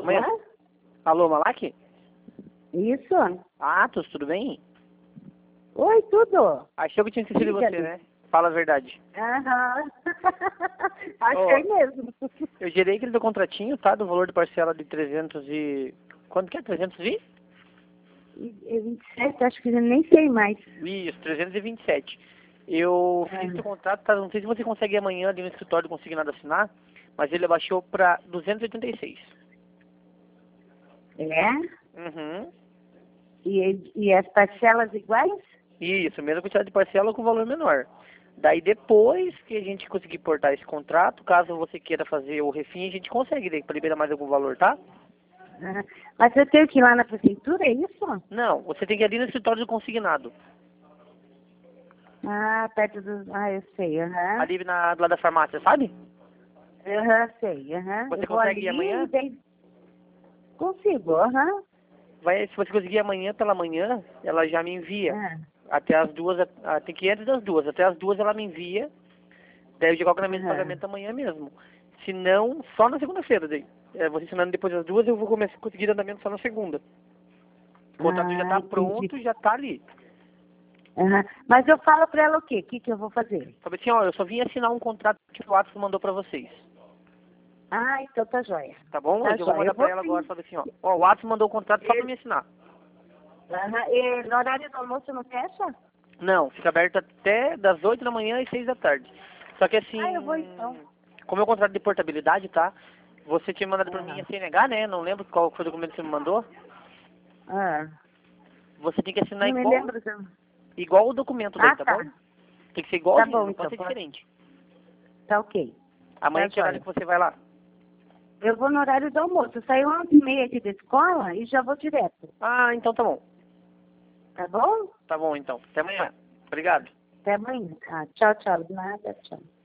Amanhã. Hã? Alô, Malak? Isso? Atos, tudo bem? Oi, tudo? Achou que eu tinha esquecido você, Diga-me. né? Fala a verdade. Aham. Achei mesmo. Eu gerei aquele do contratinho, tá? Do valor de parcela de 300 e... Quanto que é? 300 e? 27, acho que eu nem sei mais. Isso, 327. Eu fiz o contrato, tá? Não sei se você consegue ir amanhã ali no escritório consignado assinar, mas ele abaixou pra 286. É? Uhum. E as parcelas iguais? Isso, mesma quantidade de parcela com valor menor. Daí depois que a gente conseguir portar esse contrato, caso você queira fazer o refim, a gente consegue para liberar mais algum valor, tá? Aham. Mas eu tenho que ir lá na prefeitura, é isso? Não, você tem que ir ali no escritório do consignado. Ah, perto do... Ah, eu sei, aham. Ali do lado da farmácia, sabe? Aham, sei, aham. Você Eu vou consegue ir ali amanhã? e daí... Consigo, aham. Se você conseguir amanhã pela manhã, ela já me envia. Ah, Até as 2, tem que ir antes das 2. Até as 2 ela me envia. Daí eu já coloco na mesa de aham. pagamento amanhã mesmo. Se não, só na segunda-feira. Daí. Você ensinando depois das 2, eu vou começar a conseguir andamento só na segunda. O contrato já Ah, tá entendi. pronto, já tá ali. Aham. Mas eu falo pra ela o quê? O que que eu vou fazer? Falei assim, ó, eu só vim assinar um contrato que o Atos mandou pra vocês. Ah, então tá joia. Tá bom? Tá Eu já vou joia. Eu mandar pra vou ela agora. sim. Falei assim, ó, o Atos mandou o contrato só pra Ele- me assinar. Aham. E no horário do almoço não fecha? Não, fica aberto até das 8 da manhã às 6 da tarde. Só que assim, Ah, eu vou então. como é o contrato de portabilidade, tá? Você tinha mandado pra mim Aham. a CNH, né? Não lembro qual foi o documento que você me mandou. Ah, Você tem que assinar não me igual, lembro. igual o documento daí, Ah, tá tá. bom? Tem que ser Tá igualzinho, bom não pode então. ser diferente. Tá ok. Amanhã Tá que horário joia. que você vai lá? Eu vou no horário do almoço. Eu saio 11h30 aqui da escola e já vou direto. Ah, então tá bom. Tá bom? Tá bom então. Até amanhã. Obrigado. Até amanhã. Tá. Tchau, tchau. De nada, tchau.